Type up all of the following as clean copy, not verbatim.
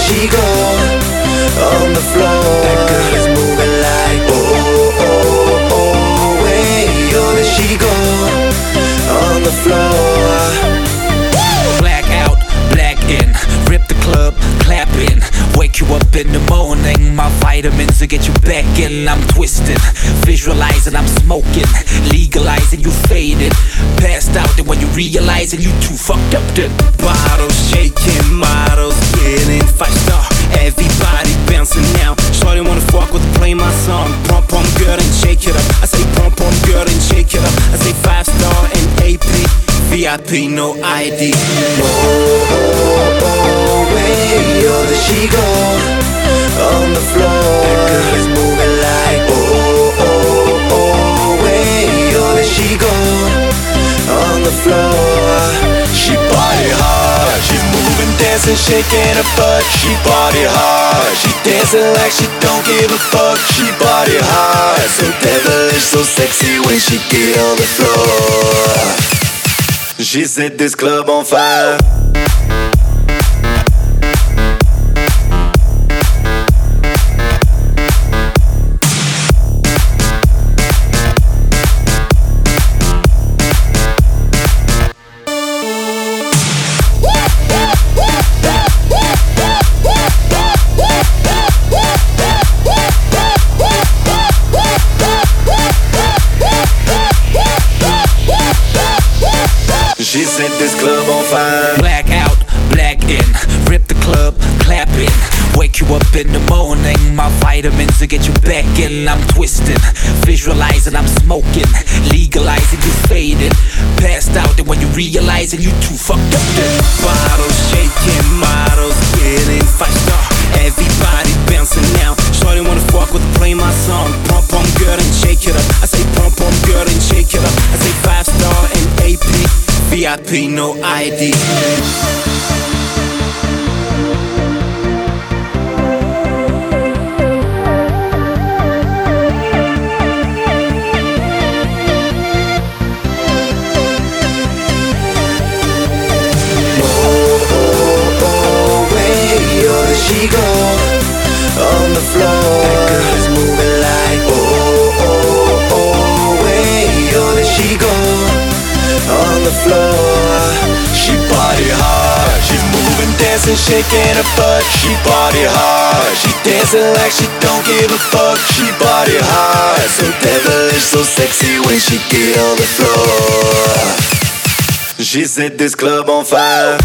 she go on the floor. That girl is moving like oh, oh, oh, hey, oh, there she go on the floor. Black out, black in, rip the club, clap in. Wake you up in the morning, my vitamins to get you back in. I'm twisting, visualizing, I'm smoking, legalizing, you faded, passed out, and when you realizing you too fucked up, then bottles shaking, models getting 5-star. Everybody bouncing now. Shorty wanna fuck with play my song. Pump, pump, girl, and shake it up. I say pump, pump, girl, and shake it up. I say 5-star and AP, VIP, no ID. Oh, oh, oh, hey, oh, there she go on the floor. That girl is moving like oh, oh, oh, hey, oh, there she go on the floor. She party hard, she moving, dancing, shaking her butt. She party hard, she dancing like she don't give a fuck. She party hard, so devilish, so sexy when she get on the floor. She set this club on fire. She set this club on fire. black out, black in, rip the club, clap in. Wake you up in the morning, my vitamins to get you back in. I'm twisting, visualizing, I'm smoking, legalizing, you faded, passed out, and when you realizing you too fucked up, then Bottles shaking, models getting 5-star. Everybody bouncing now. Shorty wanna fuck with play my song. Pump, pump, girl, and shake it up. I say pump, pump, girl, and shake it up. I say 5-star and AP, VIP, no ID. She go on the floor. That girl is moving like oh, oh, oh, hey, oh, there she go on the floor. She party hard, she moving, dancing, shaking her butt. She party hard, she dancing like she don't give a fuck. She party hard, so devilish, so sexy when she get on the floor. She set this club on fire.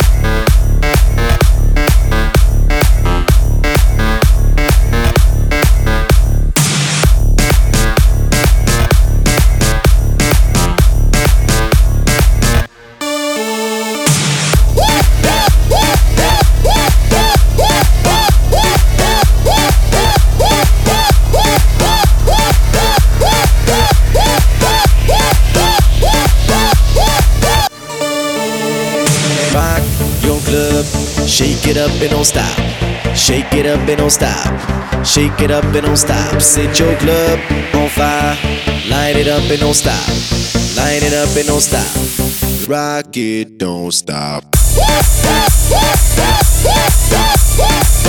Rock your club, shake it up and don't stop. Shake it up and don't stop. Shake it up and don't stop. Set your club on fire. Light it up and don't stop. Light it up and don't stop. Rock it, don't stop.